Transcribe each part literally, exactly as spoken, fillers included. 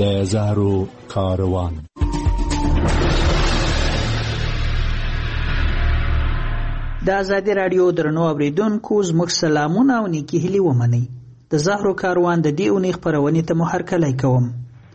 د زهرو کاروان. د ازادي راډیو درنو اوریدونکو زموږ سلامونه او نیکی هیلې ومنئ. د زهرو کاروان د دې اونۍ خپرونې ته مو هرکلی کوم.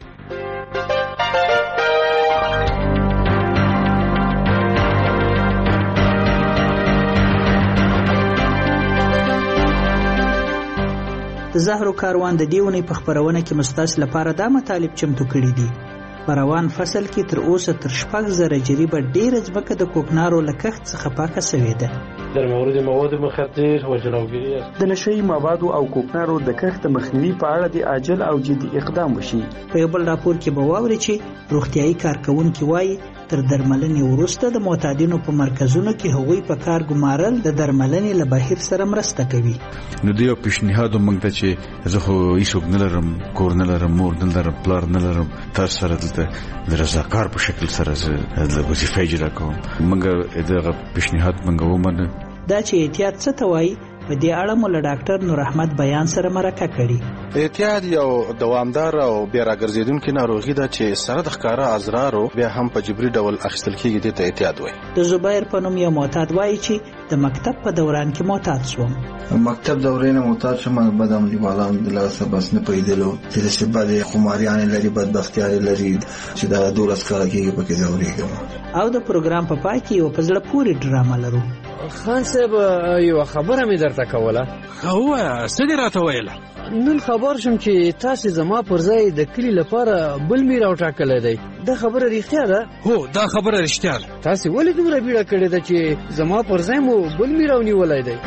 د زهرو کاروان د دې اونۍ په خپرونه کې مستاس لپاره دا مطالب چمتو کړي دي. په روان فصل کې تر اوسه تر شپږ زره جریبه ډېره ځمکه د کوکنارو له کښت څخه پاکه سوې ده. در مورد مواد مخدر و جلوگیری از د نشه‌یي موادو او کوکنارو د کښت مخنیوي په اړه د عاجل او جدي اقدام وشي. په یو بل راپور کې به واورئ چې روغتیايي کارکوونکي وایي تر درملنې وروسته د معتادینو په مرکزونو کې هغوی په کار ګمارل د درملنې له بهیر سره مرسته کوي. نو دیو پیشنهاد موږ ته چې زه خو هیڅوک نه لرم، کور نه لرم، مور نه لرم، پلار نه لرم، تاسو سره دلته د رضاکار په شکل سره د وظیفه اجرا کوم. موږ دغه پیشنهاد موږ ومنو. دا چې احتیاط څه ته وایي په دې اړه مو له ډاکټر نور احمد بیان سره مرکه کړي. احتیاط یو دوامدار او بیا راګرځېدونکې ناروغي ده چې سره د ښکاره اضرارو بیا هم په جبري ډول اخیستل کېږي. دې ته احتیاط وایي. د زبیر په نوم یو معتاد وایي چې د مکتب په دوران کې معتاد شوم. مکتب دورې نه معتاد شوم، بد عملي والام د لاسه بس نه پیدلو چې د شباده خماریان لري، بدبختیاري لري چې دا دولس کال کېږي پکې ځوريږي. او د پروګرام په پای کې یو په زړه پورې ډرامه لرو. خان صاحب یو خبره مې درته کوله. هو څه دې راته ویله؟ نن خبر شم چې تاسو زما پر ځای د کلی لپاره بل میر او ټاکل دی. دا خبره رښتیا ده؟ هو دا خبره رښتیا ده. تاسو ولې دومره بیړه کړې ده چې زما پر ځای مو بل میر او نیولای دی؟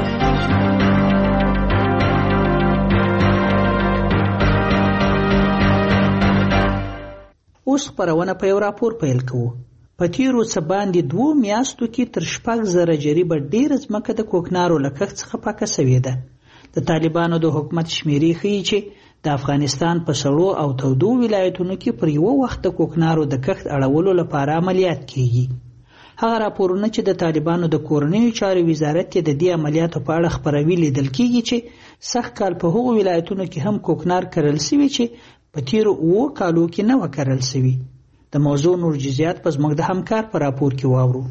اوس خپرونه په یو راپور پیل کوو. په تیرو څه باندې دوو میاشتو کې تر شپږ زره جریبه ډېره ځمکه د کوکنارو له کښت څخه پاکه سوې ده. د طالبانو د حکومت شمیرې ښیي چې د افغانستان په سړو او تودو ولایتونو کې پر یوه وخت د کوکنارو د کښت اړولو لپاره عملیات کیږي. هغه راپورونه چې د طالبانو د کورنیو چارو وزارت د دې عملیاتو په اړه خپروي لیدل کیږي چې سږ کال په هغو ولایتونو کې هم کوکنار کرل سوي چې په تیرو اوو کالو کې نه و کرل سوي. د موضوع نور جزئیات په زموږ د همکار په راپور کې واورو.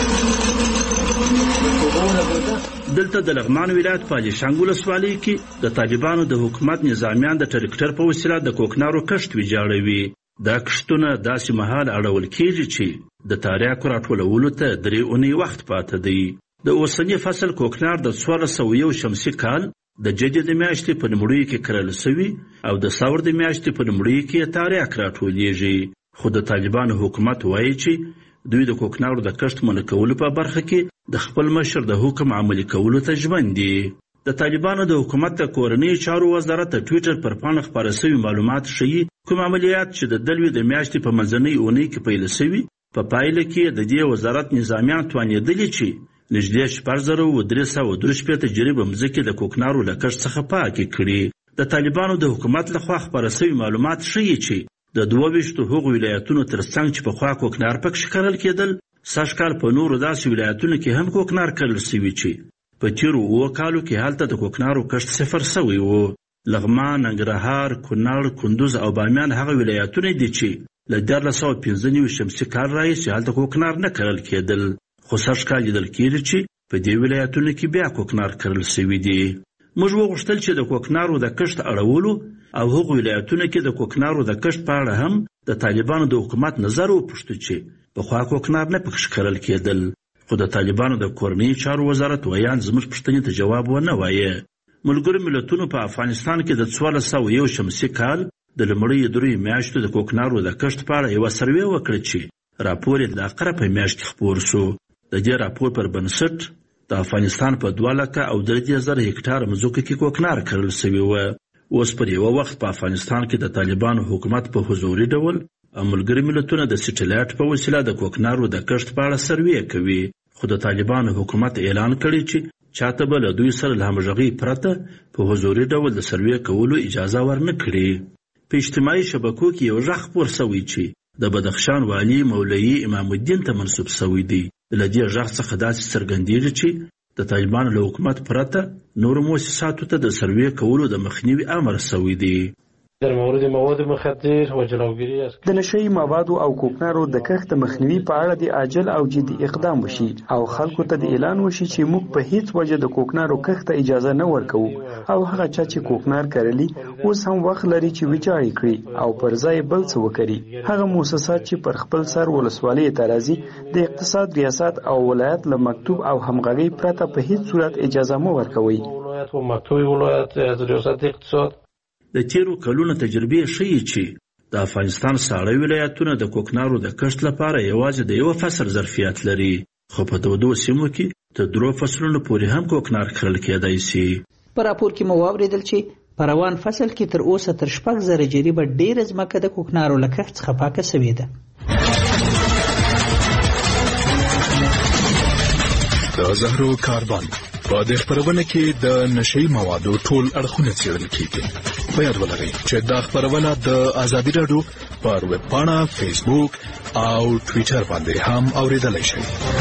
دلته د لغمان ولایت په علیشنګ ولسوالۍ کې د طالبانو د حکومت نظامیان د ټریکټر په وسیله د کوکنارو کښت ویجاړوي. دا کښتونه داسې مهال اړول کېږي چې د تاریاکو راټولولو ته درې اونۍ وخت پاته دی. د اوسني فصل کوکنار د څوارلس سوه یو شمسي کال د جدې د میاشتې په لومړیو کې کرل سوي او د ثور د میاشتې په لومړیو کې تاریاک راټولیږي. خو د طالبانو حکومت وایي چې دوی د کوکنارو د کښت منع کولو په برخه کې د خپل مشر د حکم عملي کولو ته ژمن دي. د طالبانو د حکومت د کورنیو چارو وزارت د ټویټر پر پاڼه خپاره سوي معلومات ښیي کوم عملیات چې د دلوي د میاشتې په منځنۍ اونۍ کې پیل سوي په پایله کې د دې وزارت نظامیان توانېدلي چې نږدې شپږ زره و درې سوه درې شپېته جریبه مځکې د کوکنارو له کښت څخه پاکې کړي. د طالبانو د حکومت لخوا خپاره سوي معلومات ښیي چې د دوه ویشتو هغو ولایتونو ترڅنګ چې پخوا کوکنار پکښې کرل کېدل، سږ کال په نورو داسې ولایتونو کې هم کوکنار کرل سوي چې په تیرو اووه کالو کې هلته د کوکنارو کښت صفر سوی و. لغمان، ننګرهار، کونړ، کندوز او بامیان هغه ولایتونه دي چې له دیارلس سوه پنځه نوي شمسي کال راهیسې هلته کوکنار نه کرل کېدل. خو سږ کال لیدل کېږي چې په دې ولایتونو کې بیا کوکنار کرل سوي دي. موږ وغوښتل چې د کوکنارو د کښت اړولو او هغو ولایتونو کې د کوکنارو د کښت په اړه هم د طالبانو د حکومت نظر وپوښتو چې پخوا کوکنار نه پکښې کرل کېدل. خو د طالبانو د کورنیو چارو وزارت ویان زموږ پوښتنې ته جواب ونه وایه. ملګرو ملتونو په افغانستان کې د څوارلس سوه یو شمسي کال د لومړیو دریو میاشتو د کوکنارو د کښت په اړه یوه سروې وکړه چې راپور یې د اقره په میاشت کې خپور شو. د دې راپور پر بنسټ د افغانستان په دوه لکه او درې دېرش زره هکټاره مځکو کې کوکنار کرل سوي وه. اوس پر یوه وخت په افغانستان کې د طالبانو حکومت په حضوري ډول او ملګري ملتونه د سټلایټ په وسیله د کوکنارو د کښت په اړه سروې کوي. خو د طالبانو حکومت اعلان کړی چې چاته به له دوی سره له همغږۍ پرته په حضوري ډول د سروې کولو اجازه ورنه کړي. په اجتماعي شبکو کې یو غږ خپور سوی چې د بدخشان والي مولوي امام الدین ته منسوب سوی دی. له دې غږ څخه داسې څرګندېږي چې د طالبانو له حکومت پرته نورو مؤسساتو ته د سروې کولو د مخنیوي امر سوی دی. در مورد مواد مخدر و جلوگیری از د نشئی موادو او کوکنارو د کښت مخنیوي په اړه د عاجل او جدي اقدام وشي او خلکو ته د اعلان وشي چې موږ په هیڅ وجه د کوکنارو کښت ته اجازه نه ورکوو او هغه چا چې کوکنار کرلی اوس هم وخت لري چې ویجاړ کړي او پر ځای بل څه وکړي. هغه مؤسسات چې پر خپل سر ولسوالۍ ته راځي د اقتصاد ریاست او ولایت له مکتوب او همغږۍ پرته په هیڅ صورت اجازه مه ورکوي. ولایت و مکتوب ولایت از ریاست اقتصاد د تیرو کلونو تجربې ښیي چې د افغانستان ساړه ولایتونه د کوکنارو د کښت لپاره یوازې د یو فصل ظرفیت لري، خو په دودو سیمو کې د درو فصلونو پورې هم کوکنار کرل کېدای شي. په راپور کې مو واورېدل چې په روان فصل کې تر اوسه تر شپږ زره جریبه ډېره ځمکه د کوکنارو له کښت څخه پاکه سوې ده. د زهرو کاروان په دې خپرونه کې د نشئی موادو ټول اړخونه څېړل کیږي. په یاد ولرئ چې دا خپرونه د ازادي راډیو پر ویب پاڼه، فیسبوک او ټویټر باندې هم اوریدلای شئ.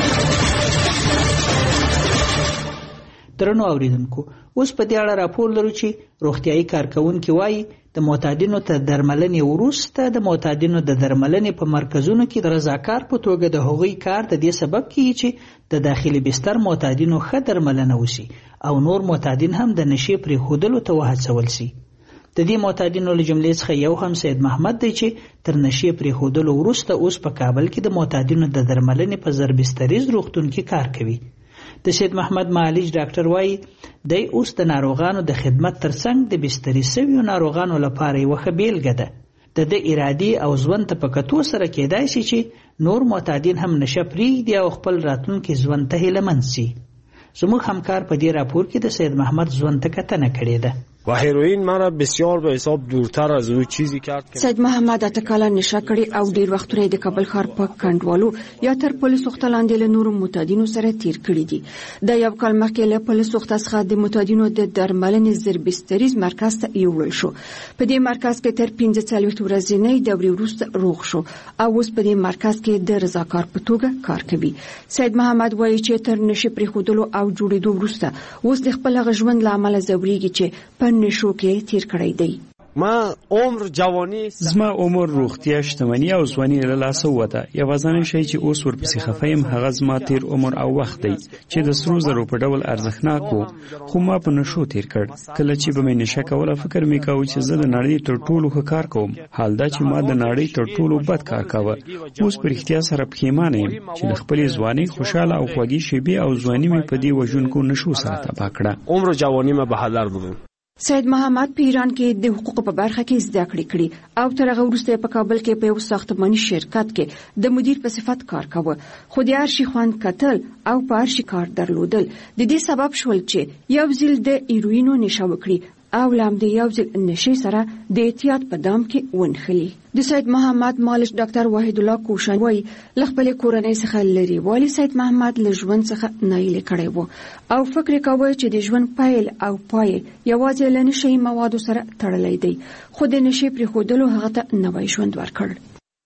درنو اوریدونکو، اوس په دې اړه راپور لرو چې روغتیايي کارکونکي وایي د معتادینو ته درملنې وروسته د معتادینو د درملنې په مرکزونو کې د رضاکار په توګه د هغوی کار د دې سبب کیږي چې د داخلي بستر معتادینو ښه درملنه وشي او نور معتادین هم د نشې پرېښودلو ته وهڅول شي. د دې معتادینو له جملې څخه یو هم سید محمد دی چې تر نشې پرېښودلو وروسته اوس په کابل کې د معتادینو د درملنې په زربستریز روغتون کې کار کوي. د سید محمد معالج ډاکټر وایي دی اوس د ناروغانو د خدمت ترڅنګ د بستري سویو ناروغانو لپاره یوه ښه بیلګه ده. د ده ارادي او ژوند ته په کتو سره کېدای شي چې نور معتادین هم نشه پرېږدي او خپل راتلونکي ژوند ته هیلهمند سي. زموږ همکار په دې راپور کې د سید محمد ژوند ته کتنه کړې ده. و هیروئین مرا بسیار به حساب دورتر از او چیزی کرد که سید محمد اته کاله نشه کړي او ډیر وختونه د کابل ښار په کنډوالو یا تر پولیس وخت لاندې له نورو معتادینو سره تیر کړي دي. د یو کال مخکې له پولیس وخت څخه د معتادینو د درملنې زربستریز مرکز ته یوړل شو. په دې مرکز کې تر پنځه څلوېښت ورځې دورې وروسته روغ شو او اوس په دې مرکز کې د رضاکار په توګه کار کوي. سید محمد وایي چې تر نشې پرېښودلو او جوړېدو وروسته اوس د خپل ژوند له امله ځورېږي چې په نشو کې تیر کړی دی. ما عمر جوانی زما عمر، روغتیا، شتمني او ځواني له لاسه ووته. یوازینی شی چې اوس ورپسې خفه یم هغه زما تیر عمر او وخت دی چې د سرو زرو په ډول ارزښتناک و، خو ما په نشو تیر کړ. کله چې به مې نشه کوله فکر مې کاوه چې زه د نړۍ تر ټولو ښه کار کوم، حال دا چې ما د نړۍ تر ټولو بد کار کاوه. اوس په رښتیا سره پښیمانه یم چې د خپلې ځوانۍ خوشحاله او خوږې شېبې او ځواني مې په دې وژونکو نشو سره تباه کړه. عمر جوانی ما به هدر بودم. سید محمد په ایران کې د حقوقو په برخه کې زده کړې کړې او تر هغه وروسته په کابل کې په یو ساختماني شرکت کې د مدیر په صفت کار کاوه. خو د هر شي خوند کتل او په هر شي کار درلودل د دې سبب شول چې یو ځل د ایروینو نشه وکړي او لام د یو ځل نشي سره د احتیاط په دام کې ونخلي. د سید محمد مالش ډاکټر وحید الله کوشان وایي له خپل کورنۍ څخه لري والی سید محمد له ژوند څخه نایله کړی وو او فکر کوي چې د ژوند پیل او پای یوازې له نشي موادو سره تړلی دی، خو د نشي پرېښودلو هغه ته نوی ژوند ورکړ.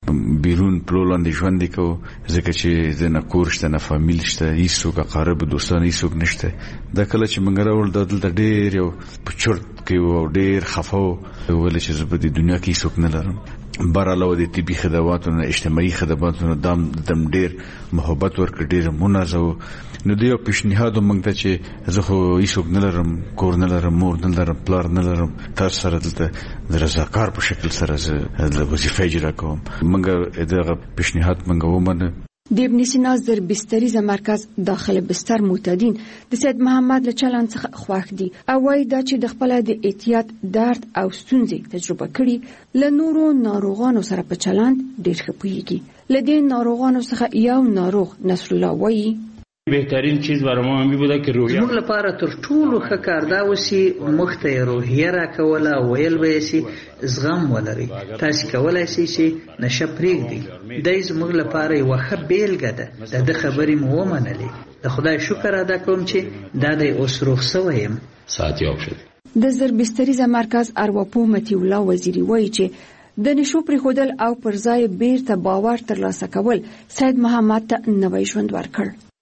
بیرون پلولاندې ژوند کوو ځکه چې د نه کور شته، نه فامیل شته، هیڅوک اقارب دوستان هیڅوک نشته. دا کله چې موږ راوړل دا دلته ډېر یو په چرت کې و او ډېر خفه و، ولې چې زه په دې دنیا کې هیڅوک نه لرم. بر علاوه د طبي خدماتو نه اجتماعي خدماتو نه دام دم ډېر محبت ورکړ، ډېر منازه. نو د یو پیشنهاد موږ ته چې زه خو هیڅوک نه لرم، کور نه لرم، مور نه لرم، پلار نه لرم، تاسو سره دلته د رضاکار په شکل سره زه د وظیفه اجرا کوم. موږ دغه پیشنهاد موږ ومنه. د ابن سینا زربستریز مرکز داخل بستر معتادین د سید محمد له چلند څخه خوښ دي او وایي دا چې د خپل د احتیاط درد او ستونزې تجربه کړي له نورو ناروغانو سره په چلند ډېر ښه پوهیږي. له دې ناروغانو څخه یو ناروغ نصر الله وایي بهترین چیز برای ما همی بوده که روحیه زموږ لپاره تر ټولو ښه کار دا وسی مخ ته روحیه راکوله او ویل به یې سي زغم ولري، تاسو کولای شئ چې نشه پرېږدئ. دی زموږ لپاره یوه ښه بیلګه ده. د ده خبرې مو ومنلې. د خدای شکر ادا کوم چې دا دی اوس روغ سوی یم. ساعتیاب شد. د زربستریز مرکز ارواپوه مطیع الله وزیري وایي چې د نشو پرېښودل او پر ځای بیرته باور ترلاسه کول سید محمد ته نوی ژوند ورکړ.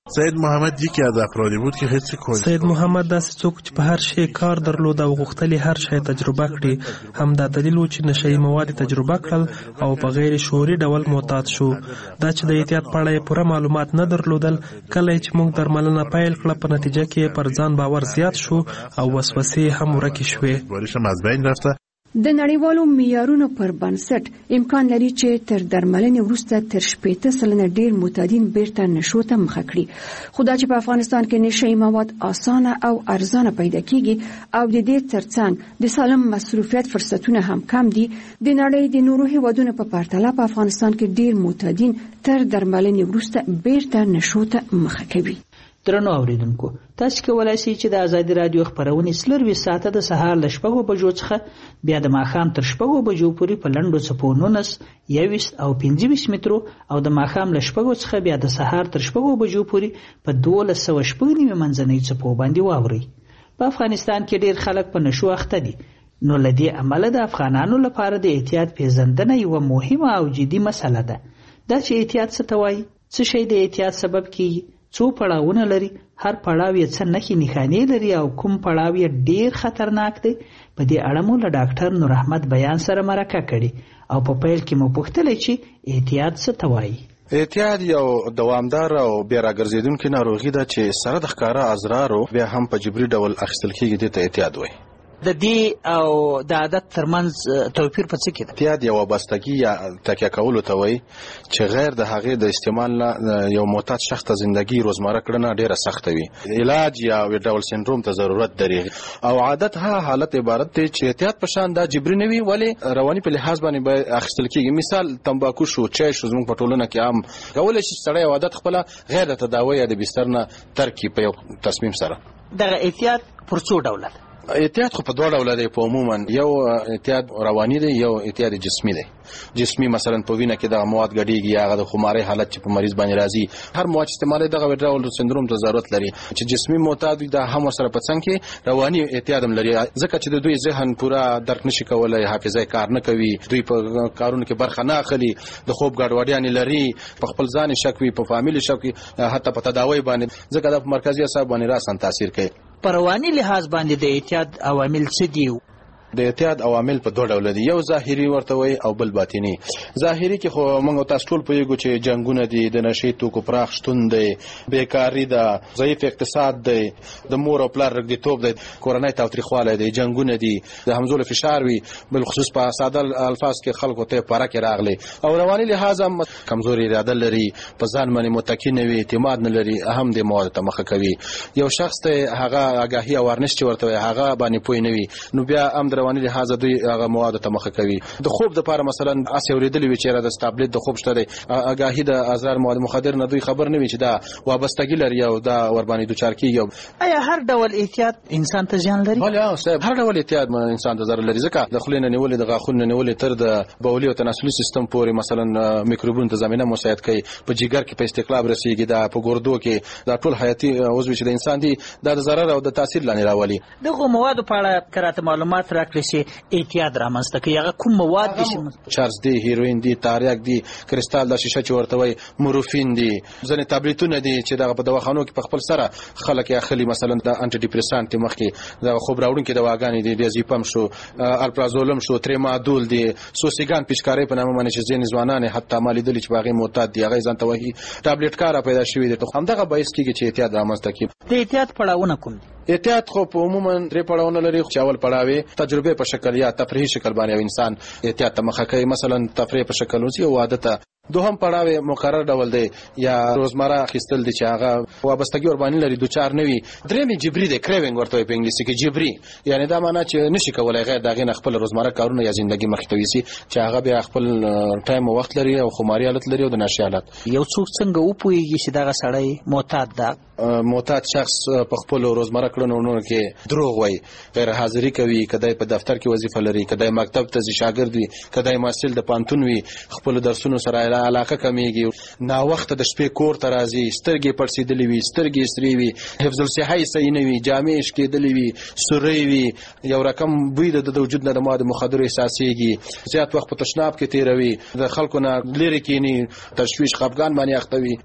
سید محمد یکی از افرادی بود که هیڅ کوی سید محمد داسې څوک چې په هر شی کار درلود او غوښتل هر شی تجربه کړي، همدا دلیل و چې نشئی مواد تجربه کړل او په غیر شعوري ډول معتاد شو. دا چې د احتیاط په اړه پوره معلومات نه درلودل، کله چې موږ درملنه پیل کړه په نتیجه کې پر ځان باور زیات شو او وسوسې هم ورکې شوې. باورشم از بین رفته. د نړیوالو معیارونو پر بنسټ امکان لري چې تر درملنې وروسته تر شپېته سلنه ډیر معتادین بیرته نشو ته مخه کړي. خو دا چې په افغانستان کې نشئی مواد اسانه او ارزانه پیدا کیږي او د دې ترڅنګ د سالم مصروفیت فرصتونه هم کم دي، د نړۍ د نورو هیوادونو په پرتله په افغانستان کې ډیر معتادین تر درملنې وروسته بیرته نشو ته مخه کوي. درنو اوریدونکو، تاسو کولای شئ چې د ازادي رادیو خبرونه سلوروي ساعته د سهار ل شپږو بجو څخه بیا د ماښام تر شپږو بجو پورې په لنډو څپو نولس، یوویشت او پنځه ویشت مترو او د ماښام ل شپږو څخه بیا د سهار تر شپږو بجو پورې په دولس سوه شپږ نیمې منځنۍ څپو باندې واورئ. په افغانستان کې ډیر خلک په نشو اخته دي، نو له دې امله د افغانانو لپاره د احتیاط پیژندنه یوه مهمه او جدي مسله ده. دا چې احتیاط څه ته وایي، څه شی د احتیاط سبب کیږي، څو پړاوونه لري، هر پړاو یې څه نښې نښانې لري او کوم پړاو یې ډیر خطرناک دی. په دې اړه مو له ډاکټر نور احمد بیان سره مرکه کړې او په پیل کې مو پوښتلې چې احتیاط څه ته وایي. احتیاط یو دوامدار او بیا راګرځېدونکې ناروغي ده چې سره د ښکاره اضرارو بیا هم په جبري ډول اخیستل کېږي. دې ته احتیاط وایي. د دې او د عادت ترمنځ توپیر په څه کې ده؟ احتیاط یو وابستګي یا تکیه کولو ته وایي چې غیر د هغې د استعمال نه یو معتاد شخص ته زندگی روزمره کړنه ډیره سخته وي. علاج یا ویډاول سینډروم ته ضرورت لري. او عادت هغه حالت عبارت دی چې احتیاط په شان دا جبري نه وي، ولې رواني په لحاظ باندې به اخیستل کېږي. مثال تمباکو شو، چای شو، زموږ په ټولنه کې عام کولی شي سړی یو عادت خپله غیر د تداوی یا د بستر نه ترک کړي په یو تصمیم سره. دغه احتیاط پر څو ډوله ده؟ احتیاط خو په دوه ډوله دی. په عموما یو احتیاط رواني دی، یو احتیاط جسمي دی. جسمي مثلا په وینه کې د مواد ګډېږي، هغه د خمارۍ حالت چې په مریض باندې راځي، هر مواد استعمالي دغه ویډراول سندروم ته ضرورت لري. چې جسمي معتاد وي دا هم سره په څنګ کې رواني احتیاط هم لري، ځکه چې د دوی ذهن پورا درک نشي کولای، حافظه کار نه کوي، دوی په کارونو کې برخه نه اخلي، د خوب ګډوډیانې لري، په خپل ځان شک وي، په فامیل شک وي، حتی په تداوی باندې، ځکه د مرکزي اعصاب باندې راسن تاثیر کوي. په رواني لحاظ باندې د احتیاط عوامل څه دي؟ د احتیاط عوامل په دوه ډول دي، یو ظاهري ورته وایي او بل باطني. ظاهري کې خو موږ تاسو ټول پوهیږو چې جنگونه دي، د نشې توکو پراخ شتون دی، بیکاري ده، ضعیف اقتصاد دی، د مور او پلار رګدیتوب دی، کورنۍ تاوتریخوالی دی، جنگونه دي، د همزولو فشار وي، بالخصوص په ساده الفاظ کې خلکو ته پاره کې راغلي. او رواني لحاظ هم کمزوري اراده لري، په ځان باندې متکی نه وي، اعتماد نه لري، هم د مواد ته مخه کوي. یو شخص ته هغه آگاهي او ورنش چې ورته هغه باندې پوه نه وي، نو بیا هم رواني لحاظ دوی هغه مواد ته مخه کوي. د خوب د لپاره مثلا اس اوریدلی وی چې را د سټابلیټ د خوب شته دی، آگاهي د اضرار مواد مخدر نه دوی خبر نه وي چې دا وابستګي لري او دا ور باندې دوچار کیږي. آیا هر ډول احتیاط انسان ته ځان لري؟ بله صاحب، هر ډول احتیاط انسان ته ضرر لري، ځکه د خولې نه نیولې، د غاښونو نه نیولې تر د بولي او تناسلي سیستم پورې مثلا میکروبونو ته زمینه مساعد کوي، په جګر کې په استقلاب رسیږي، دا په ګردو کې دا ټول حیاتي عضو چې د انسان دي دا د ضرر او د تاثیر لاندې راولي. دغه مواد په اړه کراته معلومات راکړئ چې احتیاط رامنځته کوي. هغه کوم مواد دي؟ چارج دی، هیروین دی، تاریک دی، کریستال د شیشه چې ورته وایي، مورفین دی، ځینې تابلیتونه دي چې دغه په دواخانو کې په خپل سره خلک یې اخلي، مثلا د انټي ډیپریسانټ مخکې د خوب راوړونکي دواګانې دي، ډیازیپم شو، الپرازولم شو، تریمادول دی، سوسیګان پیچکارۍ په نامه باندې چې ځینې ځوانان حتی ما لیدلي چې په هغې معتاد دي، هغه ځان ته وایي ټابلیټ کاره پیدا شوي دي. همدغه باعث کېږي چې احتیاط رامنځته کړي. د احتیاط پړاوونه کوم دي؟ احتیاط خو په عموما درې پړاوونه لري، چې اول پړاو تجربه په شکل یا تفریحي شکل باندې یو انسان احتیاط ته مخه کوي، مثلا تفریح په شکل اوسي او عادت. دوهم پړاو مقرر ډول دی یا روزمره اخیستل دي چې هغه وابستګي ور باندې لري، دوچار نه وي. درېمې جبري دی، کریوینګ ورته په انګلیسي کې جبري، یعنی دا معنی چې نشي کولای غیر دغه نه خپل روزمره کارونه یا ژوندۍ مخ ته ويسي، چې هغه بیا خپل ټایم او وخت لري او خماري حالت لري او د نشي حالت. یو څوک څنګه وپوهیږي چې دغه سړی معتاد ده؟ معتاد شخص په خپل روزمره کړنو کې دروغ وایي، غیر حاضری کوي، کدی په دفتر کې وظیفه لري، کدی مکتب ته ځي شاګرد وي، کدی محصل د پانتون وي، خپل درسونو سره علاقه کمیږي، نا وخت د شپې کور ته راځي، سترګې پړسېدلې وي، سترګې سرې وي، حفظ الصحه صحیح نه وي، جامې شکېدلې وي، سورۍ وي، یو رقم بوی د وجود نه د مواد مخدر احساسېږي، زیات وخت په تشناب کې تیروي، د خلکو نه لرې کینی، تشویش خفګان باندې اخته وي.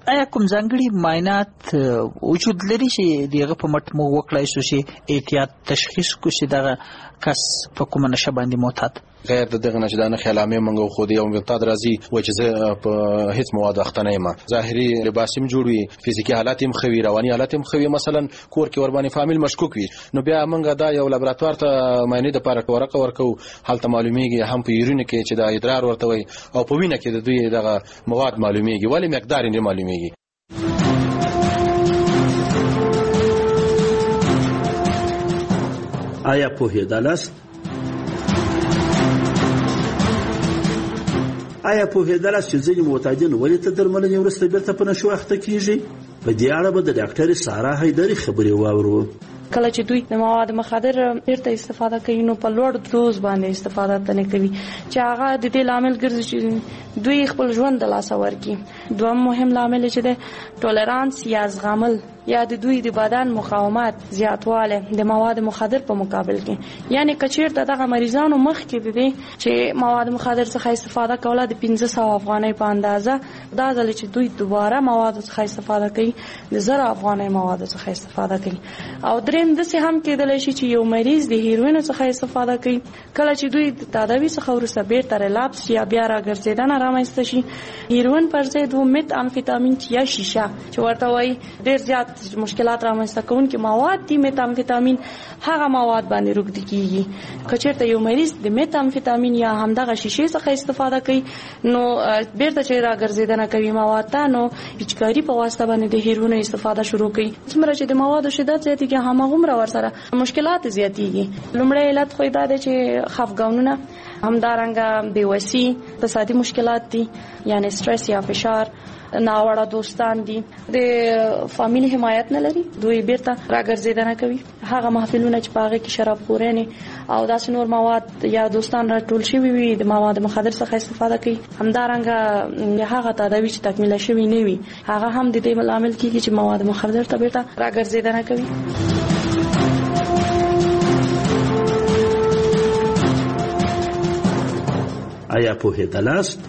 آیا کوم ځانګړي معاینات وجود لري چې دغه په مټ موږ وکړای شو چې احتیاط تشخیص کو چې دغه کس په کومه نشه باندې معتاد غیر د دغه نشه د نښې علامې موږ خو د یو معتاد راځي وایي چې زه په هیڅ موادو اخته نه یم، ظاهري لباس هم جوړ وي، فزیکي حالات هم ښه وي، رواني حالات هم ښه وي، مثلا کور کې ورباندې فامیل مشکوک وي، نو بیا موږ دا یو لابراتوار ته معاینې دپاره ورقه ورکوو، هلته معلومیږي هم په یورین کې چې د ادرار ورته وایي او په وینه کې د دوی دغه مواد معلومیږي، ولې مقدار یې نه معلومیږي. آیا پوهېدلاست آیا پوهېدلاست چې ځینې معتادین ولې تر درملنې وروسته بیرته په نشو اخته کیږي؟ په دې اړه به د ډاکټرې سارا حیدري خبرې واورو. کله چې دوی د مواد مخدر بیرته استفاده کوي نو په لوړ دوز باندې استفاده تنه کوي چې هغه د دې لامل ګرځي چې دوی خپل ژوند د لاسه ورکړي. دویم مهم لامل چې د ټولرانس یا زغمل یا د دوی د بدن مقاومت زیاتواله د مواد مخدر په مقابل کې، یعنی کچیر دغه مریضانو مخ کې دي چې مواد مخدر څخه استفاده کوله د پنځه سوه افغانۍ په اندازه، دا ځل چې دوی دوباره مواد څخه استفاده کوي د زر افغانۍ مواد څخه استفاده کوي. او دریم داسې هم کېدلی شي چې یو مریض د هیروین څخه استفاده کوي، کله چې دوی د تداوي څخه وروسته بیرته ریلاپس یا بیا راګرځېدنه رامنځته شي، هیروین پر ځای دوه مت امفیتامین یا شیشه چې ورته وایي ډېر زیات مشکلات رامنځته کوونکي مواد دي، مت امفیتامین هغه مواد باندې روږدي کیږي. که چېرته یو مریض د مت امفیتامین یا همدغه شیشې څخه استفاده کوي نو بیرته چې راګرځېدنه کوي مواد ته، نو پچکاري په واسطه باندې د هیروین استفاده شروع کوي. څومره چې د موادو شدت زیاتېږي هماغومره ورسره مشکلات زیاتېږي. لومړی علت خو دا دی چې خفګانونه، همدارنګه بېوسي، اقتصادي مشکلات دي یعنی سټرس یا فشار، ناوړه دوستان دي، د فامیل حمایت نه لري، دوی بیرته راګرځېدنه کوي. هغه محفلونه چې په هغې کې شراب خورانې او داسې نور مواد یا دوستان راټول شوي وي د مواد مخدر څخه استفاده کوي. همدارنګه هغه تداوي چې تکمیله شوي نه وي هغه هم د دې لامل کېږي چې مواد مخدر ته بیرته راګرځېدنه کوي. آیا پوهېدلاست؟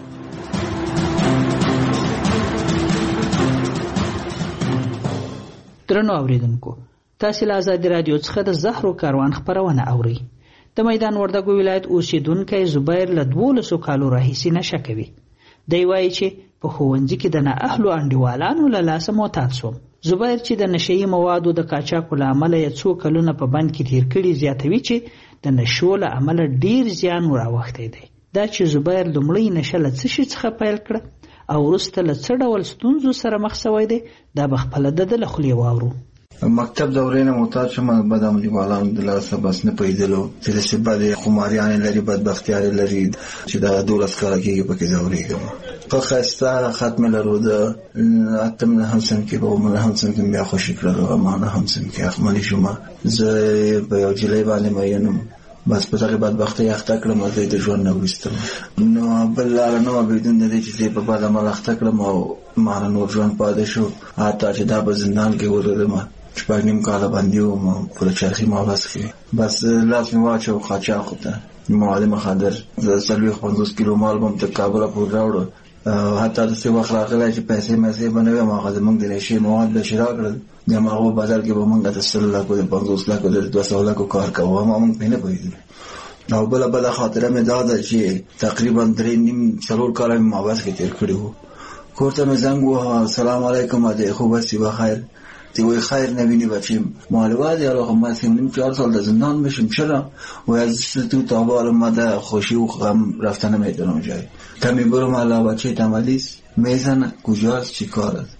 درنو اوریدونکو، تاسو له آزادي رادیو څخه د زهرو کاروان خبرونه اورئ. د میدان وردګو ولایت اوسیدونکی زبیر له دولسو کالو راهیسې نشه کوي. دی وایي چې په ښوونځي کې د نااهلو انډیوالانو له لاسه معتاد شوم. زبیر چې د نشهیي موادو د قاچاقو له امله یې څو کلونه په بند کې تیر کړي زیاتوي چې د نشو له امله ډیر زیان راوختی دی. دا چې زبیر لومړی نشه له څه شي څخه پیل کړه او وروسته له څه ډول ستونزو سره مخ شوی دی، دا به خپله د ده له خولې واورو. مکتب دورې نه معتاد شوم، بد عملیوالانو د لاسه بس نه پوهېدلو چې داسې بدې خماریانې لري، بدبختیارې لري چې دغه دولس کاله کېږي پکې ځورېږم. ښه ښایسته خط مې لرو د اتم نهم صنف کې به وم، نهم صنف کې مې بیا خوشي کړل، ما نهم صنف کې اخملي شوم. زه په یو جلۍ باندې مین وم، بس په دغه بدبختۍ اخته کړم، زه د ژوند نه ویستم. نو بل لاره نه وه بدون د دې چې زه په بد عمل اخته کړم او ما نه نور ژوند پاتې شو. حتی چې دا په زندان کې ولرم، شپږ نیم کاله بندي وم په چرخي محبس کې. بس لاس مې واچو قاچاقو ته، مواد مخدر. زه څلوېښت پنځوس کیلو مال به م تر کابله پورې راوړه. حتی داسې وخت راغلی چې پیسې میسې به نه ویم، هغه زموږ د نشې مواد به چې راکړل، د هماغو بدل کې به موږ د سلو لکو د پنځوس لکو د دوه سوه لکو کار کوو، ما موږ پرې نه پوهېدلو. او بله بله خاطره مې دا ده چې تقریبا درې نیم څلور کاله مې محبس کې تېر کړي وو. کور ته مې زنګ ووهه، سلام علیکم دی، خوب هستی بخیر؟ تی وای خیر نبینی بچیم معلومات یا رو ما سیمونیم چهار سال در زندان بشیم. چرا؟ و از تو تابال اومده خوشی و غم رفتن میدونم جای کمی برو مالا بچه تمالیست میزنه کجاست چی کار است.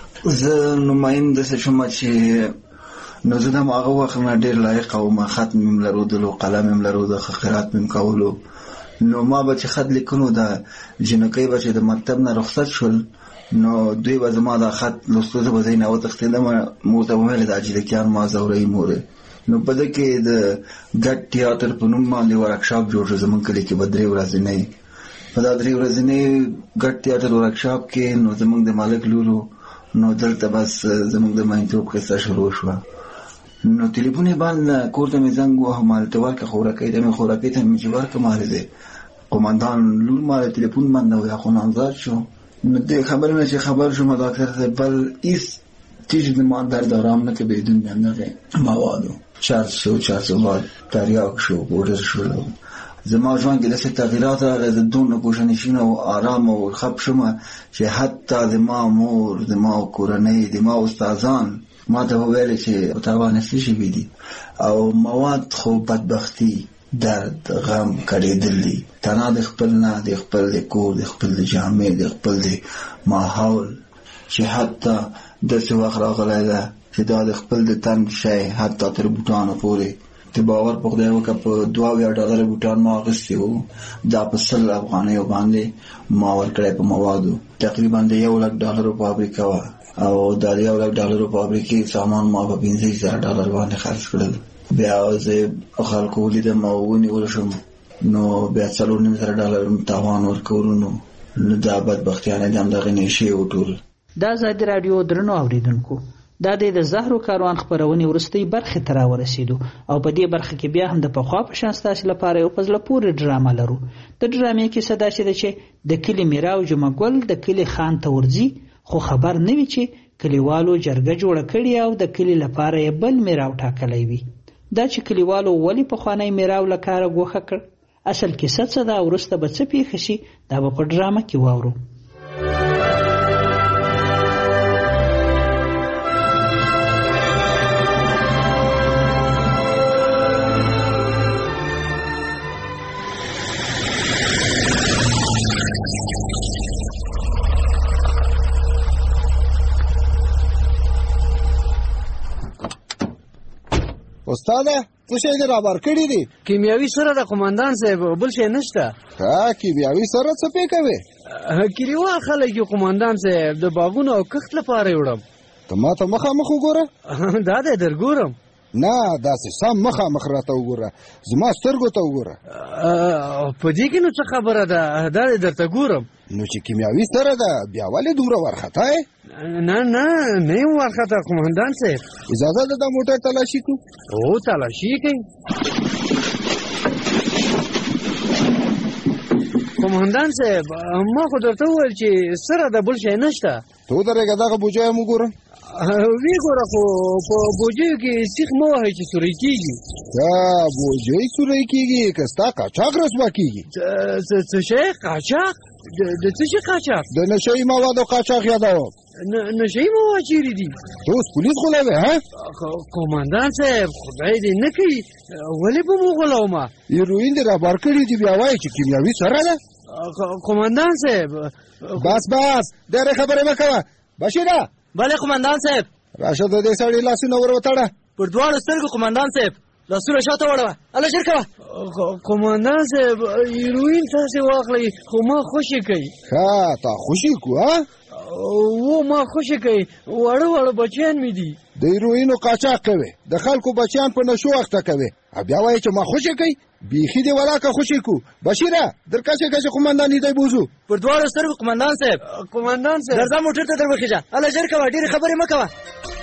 زه نماینده شما چې نو زه دم هغه وخت نه ډېر لایق او ما خط مې لرودلو، قلم مې لرودو، قرات مې کولو. نو ما به چې خط لیکلو د جنکۍ به چې د مکتب نه رخصت شول، نو دوی به زما دا خط لوستو زه به ځای نه وتښتېدم. مور ته به ویل دا جلکیان ما ځوروي مورې. نو په ده کې د ګډ تیاتر په نوم باندې ورکشاپ جوړ شو زموږ کلي کې به درې ورځنۍ. په دا درې ورځنۍ ګډ تیاتر ورکشاپ کې نو زموږ د مالک لولو، نو دلته بس زموږ د ماینتوب قصه شروع شوه. نو تلیفون یې باندې کور ته مې زنګ ووهه، مالې ته ورکړه خوراکۍ ته مې خوراکۍ ته مې چې ورکړه مالې دی قومندان لور مالې تلیفون باندې وی خو نامزاد شو. نو دې خبرې نه چې خبر شوم ډاکټر صاحب بل هیڅ چیز د ما درد آرام نه کوي بدون دغه موادو چارج شو چارج بعد تریاک شو بورډر شو زما ژوند کې داسې تغییرات راغلي د دونه کوشنشین او آرام او خپ شوم چې حتی د ما مور د ما کورنۍ د ما استادان ما ته وویل چې تاوان شي دي او مواد خو بدبختی درد غم کړېدل دي تنها د خپل نه د خپل د کور د خپل د جامع د خپل د ماحول چې حتی د څو وخت راغلی ده چې دا د خپل د تن شی حتی تر بوټانو پورې ته باور په خدای وکړه په دوه ویا ډالر بوټان ما اخیستي وو دا په سل افغانیو باندې ما ورکړی په موادو تقریبا د یو لک ډالرو فابریکه وه او دا د یو لک ډالرو فابریکې سامان ما په پنځه زره ډالر باندې خرڅ کړل بیا زه خلکو ولیدم او ونیول شوم نو بیا څلور نیم زره ډالر تاوان ورکولو نو دا بدبختیانه د همدغې نشې وټول دا ازادي راډیو درنو اوریدونکو دا د زهرو کاروان خبرونې وروستۍ برخې ته راورسېدو او په دې برخه کې بیا هم د پخوا په شان ستاسې لپاره یو په زړه پورې ډرامه لرو د ډرامې کیسه داسې ده چې د کلي میراو جمعه ګل د کلي خان ته ورځي خو خبر نه وي چې کلیوالو جرګه جوړه کړې او د کلي لپاره یې بل میراو ټاکلی وي دا چې کلیوالو ولې پخوانی میراو له کاره ګوښه کړ اصل کیسه څه ده وروسته به څه پیښه شي دا به په ډرامه کې واورو استاد څه شي دې رابر کړی دي کیمیاوي سره د قومندان صاحب بل شي نشته ها کیمیاوي سره څه پې کوي کلیوال خلک قومندان صاحب د باغونو او کښت لپاره وړم ته ما ته مخامخ وګوره دا دې درګورم نه داسې سم مخامخ راته وګوره زما سترګو ته وګوره په دې کې نو څه خبره ده دا دې درته ګورم نو چې کیمیاوي سره ده بیا ولې دومره وارخطا یې نه نه نه یم وارخطا قومندان صاحب اجازه ده دا موټر تلاشي کړو او تلاشي کوي قومندان صاحب ما خو درته وویل چې سره د بل شی نشته ته ودرېږه دغه بوجۍ هم وګورم وی ګوره خو په بوجیو کې سیخ مه وهئ چې سوری کېږي دا بوجۍ سوری کېږي که ستا قاچاق رسوا کېږي څه شی قاچاق د څه شي قاچاق د نشهیي موادو قاچاق یادوم نشهیي مواد چیرې دي ته اوس پولیس غولوې ها قومندان صاحب خدای دې نه کوي ولې به مو غولومه هیروین دې رابار کړي دي بیا وایي چې کیمیاوي سره ده قومندان صاحب بس بس ډېرې خبرې مه کوه بشیره بله قومندان صاحب راشه د دې سړي لاسونه ور وتړه پر دواړو سترګو قومندان صاحب لاسونه شاته وړوه هله ژر کوه قومندان صاحب هیروین تاسې واخلئ خو ما خوشې کوي ښه تا خوشې کړو ها و ما خوشې کوي واړه واړه بچیان مې دي د هیروینو قاچاق کوي د خلکو بچیان په نشو اخته کوي بیا وایي چې ما خوشې کوي بیخي دې ولاکه خوشې کړو بشیره در کچې کچې قومندان دی بوزو پر دواړو سترګو قومندان صاحب قومندان صاحب درځه موټر ته در وخېږه هله ژر کوه ډېرې خبرې مه کوه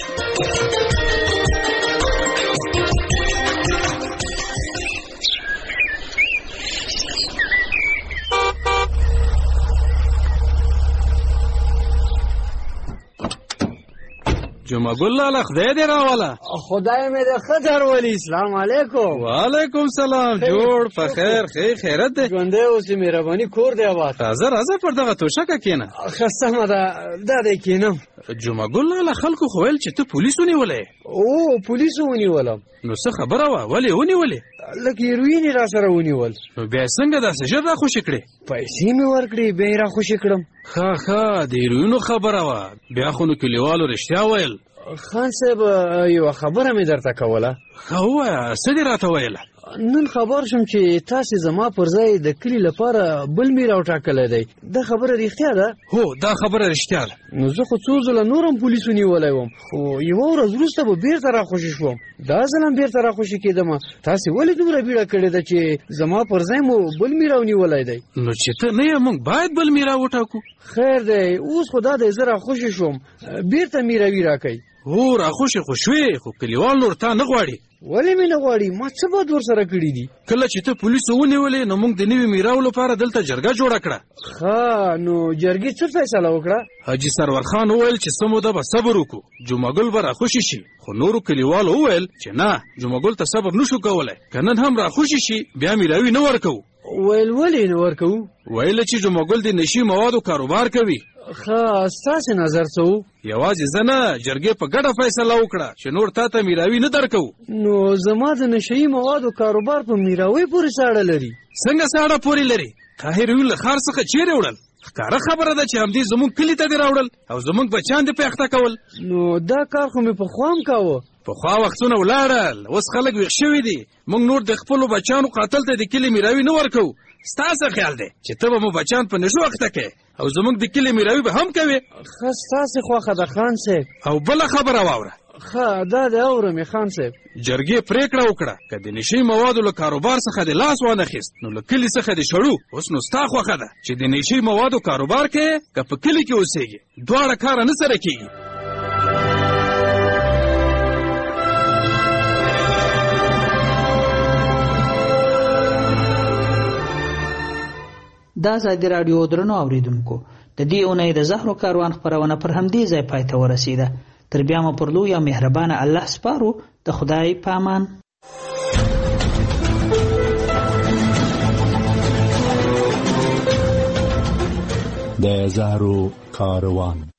جمعه ګل لاله خدای دې راوله خدای مې دې ښه درولي سلام علیکم وعلیکم سلام جوړ په خیر ښې خیرت دی ژوندی اوسې مهرباني کور دی آباد راځه راځه پر دغه توشکه کښېنه ښه سمه ده دا دی کښېنم جمعه ګل لاله خلکو خو ویل چې ته پولیس ونیولی او پولیسو ونیولم نو څه خبره وه ولې ونیولې لږ هیروین یې را سره ونیول نو بیا یې څنګه داسې ژر را خوشې کړې پیسې مې ورکړې بیا یې را خوشې کړم ښه ښه د هیروینو خبره وه بیا خو نو کلیوالو رښتیا ویل خان صاحب یوه خبره مې درته کوله ښه ووایه څه دې راته ویله نن خبر شوم چې تاسې زما پر ځای د کلي لپاره بل میراو ټاکلی دی دا خبره رښتیا ده هو دا خبره رښتیا ده نو زه خو څو ځله نور هم پولیسو نیولی وم خو یوه ورځ وروسته به بېرته را خوشې شوم دا ځل هم بېرته را خوشې کېدم تاسې ولې دومره بیړه کړې ده چې زما پر ځای مو بل میراو نیولی دی نو چې ته نه یې موږ باید بل میراو وټاکو خیر دی اوس خو دا دی زه را خوشې شوم بېرته میراوي راکئ هو را خوشې خو شوې خو کلیوال نور تا نه غواړي ولې مې نه غواړي؟ ما څه بد ورسره کړي دي؟ کله چې ته پولیسو ونیولې نو موږ د نوي میراو لپاره دلته جرګه جوړه کړه. ښه نو جرګې څه فیصله وکړه؟ حاجي سرور خان وویل چې څه موده به صبر وکړو، جمعګل به راخوشي شي. خو نورو کلیوالو وویل چې نه، جمعګل ته صبر نشو کولی، که نن هم راخوشي شي بیا میراوي نه ورکوو. ویل ولې نه ورکوو؟ ویل چې جمعګل د نشي موادو کاروبار کوي. ښه ستاسې نظر څه و؟ یوازې زه نه، جرګې په ګډه فیصله وکړه چې نور تا ته میراوي نه درکوو. نو زما د نشهیي موادو کاروبار په میراوي پورې ساړه لري؟ څنګه ساړه پورې لري؟ طاهروي له ښار څخه چیرې وړل؟ ښکاره خبره ده چې همدې زموږ کلي ته دې راوړل او زموږ بچیان دې پیښته کول. نو دا کار خو مې پخوا هم کاوه. پخوا وختونه ولاړل، اوس خلک ویښ شوي دي. موږ نور د خپلو بچیانو قاتل ته د کلي میراوي نه ورکوو. ستا څه خیال دی چې ته به مو بچیان په نشو اخته کوې او زموږ د کلي میراوي به هم کوې؟ ښه ستاسې خوښه ده خان صاحب. او بله خبره واوره. ښه دا دې اورم یې خان صاحب. جرګې پرېکړه وکړه که د نشي موادو له کاروبار څخه د لاس وانخیست نو له کلي څخه دې شړو. اوس نو ستا خوښه ده چې د نشي موادو کاروبار کوې که په کلي کې اوسېږي، دواړه کاره نه سره کېږي. دا ازادي راډیو درنو اوریدونکو، د دې اونۍ د زهرو کاروان خپرونه پر همدې ځای پای ته ورسیده. تر بیا مو پر لوی او مهربانه الله سپارو. د خدای په امان. د زهرو کاروان.